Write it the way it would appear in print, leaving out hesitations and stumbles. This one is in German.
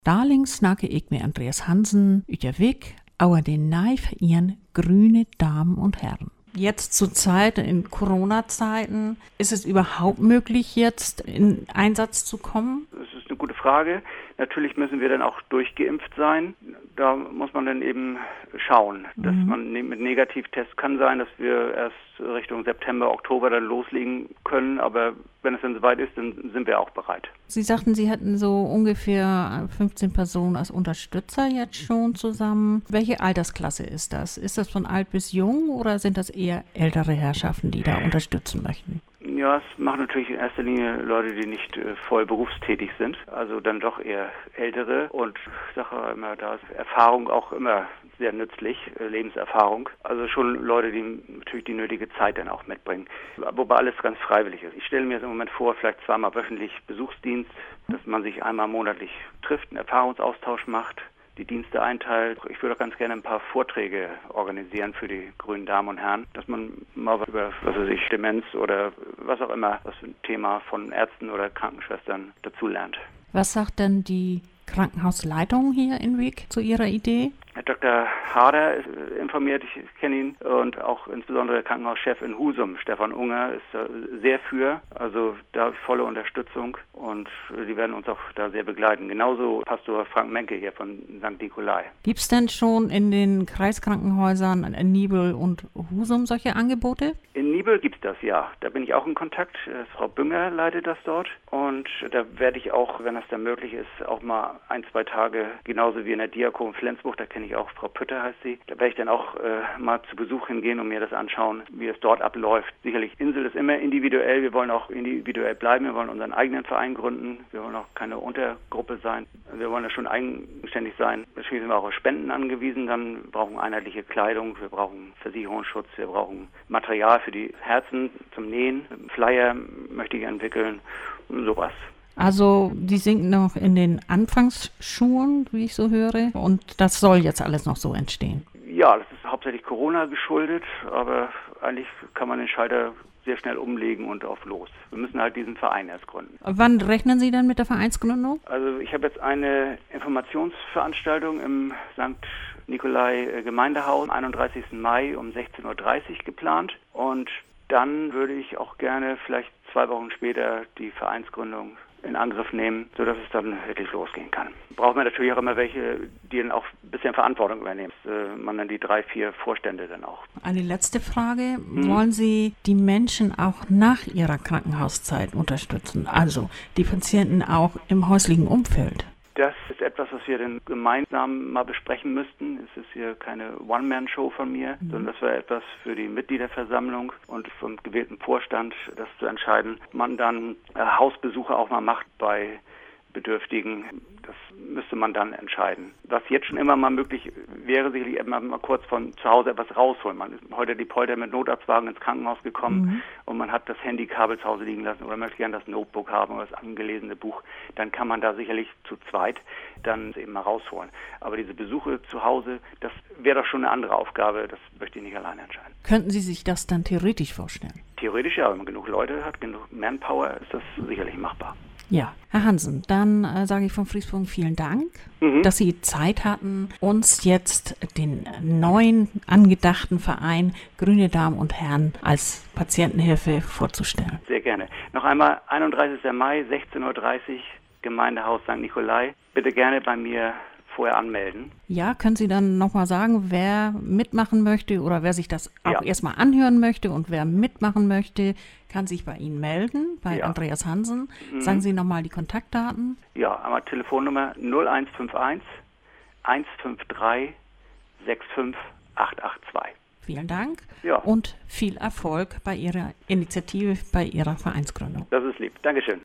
Darling snacke ich mit Andreas Hansen über Weg, aber den Neif ihren grüne Damen und Herren. Jetzt zur Zeit, in Corona-Zeiten, ist es überhaupt möglich, jetzt in Einsatz zu kommen? Das ist eine gute Frage. Natürlich müssen wir dann auch durchgeimpft sein. Da muss man dann eben schauen, dass man mit Negativtest kann sein, dass wir erst Richtung September, Oktober dann loslegen können. Aber wenn es dann soweit ist, dann sind wir auch bereit. Sie sagten, Sie hatten so ungefähr 15 Personen als Unterstützer jetzt schon zusammen. Welche Altersklasse ist das? Ist das von alt bis jung oder sind das eher ältere Herrschaften, die da unterstützen möchten? Ja, es machen natürlich in erster Linie Leute, die nicht voll berufstätig sind, also dann doch eher ältere. Und ich sage immer, da ist Erfahrung auch immer sehr nützlich, Lebenserfahrung. Also schon Leute, die natürlich die nötige Zeit dann auch mitbringen. Wobei alles ganz freiwillig ist. Ich stelle mir das im Moment vor, vielleicht zweimal wöchentlich Besuchsdienst, dass man sich einmal monatlich trifft, einen Erfahrungsaustausch macht, die Dienste einteilt. Ich würde auch ganz gerne ein paar Vorträge organisieren für die grünen Damen und Herren, dass man mal was über, Demenz oder was auch immer, was ein Thema von Ärzten oder Krankenschwestern dazulernt. Was sagt denn die Krankenhausleitung hier in Wiek zu Ihrer Idee? Herr Dr. Harder ist informiert, ich kenne ihn, und auch insbesondere der Krankenhauschef in Husum, Stefan Unger, ist sehr für, also da volle Unterstützung, und die werden uns auch da sehr begleiten. Genauso Pastor Frank Menke hier von St. Nikolai. Gibt es denn schon in den Kreiskrankenhäusern in Nibel und Husum solche Angebote? In Nibel gibt es das, ja. Da bin ich auch in Kontakt. Frau Bünger leitet das dort, und da werde ich auch, wenn das dann möglich ist, auch mal 1-2 Tage, genauso wie in der Diakon Flensburg, da kenne ich auch, Frau Pütter heißt sie, da werde ich dann auch mal zu Besuch hingehen und mir das anschauen, wie es dort abläuft. Sicherlich, Insel ist immer individuell, wir wollen auch individuell bleiben, wir wollen unseren eigenen Verein gründen, wir wollen auch keine Untergruppe sein, wir wollen ja schon eigenständig sein. Natürlich sind wir auch auf Spenden angewiesen, dann brauchen wir einheitliche Kleidung, wir brauchen Versicherungsschutz, wir brauchen Material für die Herzen zum Nähen, Flyer möchte ich entwickeln und sowas. Also die sind noch in den Anfangsschuhen, wie ich so höre, und das soll jetzt alles noch so entstehen. Ja, das ist hauptsächlich Corona geschuldet, aber eigentlich kann man den Schalter sehr schnell umlegen und auf los. Wir müssen halt diesen Verein erst gründen. Wann rechnen Sie denn mit der Vereinsgründung? Also ich habe jetzt eine Informationsveranstaltung im St. Nikolai Gemeindehaus am 31. Mai um 16.30 Uhr geplant, und dann würde ich auch gerne vielleicht 2 Wochen später die Vereinsgründung in Angriff nehmen, sodass es dann wirklich losgehen kann. Braucht man natürlich auch immer welche, die dann auch ein bisschen Verantwortung übernehmen. Man dann die 3-4 Vorstände dann auch. Eine letzte Frage. Wollen Sie die Menschen auch nach ihrer Krankenhauszeit unterstützen? Also die Patienten auch im häuslichen Umfeld? Das ist etwas, was wir dann gemeinsam mal besprechen müssten. Es ist hier keine One-Man-Show von mir, sondern das wäre etwas für die Mitgliederversammlung und vom gewählten Vorstand, das zu entscheiden. Man dann Hausbesuche auch mal macht bei Bedürftigen, das müsste man dann entscheiden. Was jetzt schon immer mal möglich wäre, sicherlich immer mal kurz von zu Hause etwas rausholen. Man ist heute die Polter mit Notarztwagen ins Krankenhaus gekommen und man hat das Handykabel zu Hause liegen lassen oder möchte gerne das Notebook haben oder das angelesene Buch. Dann kann man da sicherlich zu zweit dann eben mal rausholen. Aber diese Besuche zu Hause, das wäre doch schon eine andere Aufgabe. Das möchte ich nicht alleine entscheiden. Könnten Sie sich das dann theoretisch vorstellen? Theoretisch ja, wenn man genug Leute hat, genug Manpower, ist das sicherlich machbar. Ja, Herr Hansen, dann sage ich von Friesburg vielen Dank, dass Sie Zeit hatten, uns jetzt den neuen angedachten Verein Grüne Damen und Herren als Patientenhilfe vorzustellen. Sehr gerne. Noch einmal 31. Mai, 16.30 Uhr, Gemeindehaus St. Nikolai. Bitte gerne bei mir vorher anmelden. Ja, können Sie dann nochmal sagen, wer mitmachen möchte oder wer sich das auch erstmal anhören möchte und wer mitmachen möchte, kann sich bei Ihnen melden, bei Andreas Hansen. Sagen Sie nochmal die Kontaktdaten. Ja, einmal Telefonnummer 0151 153 65 882. Vielen Dank und viel Erfolg bei Ihrer Initiative, bei Ihrer Vereinsgründung. Das ist lieb. Dankeschön.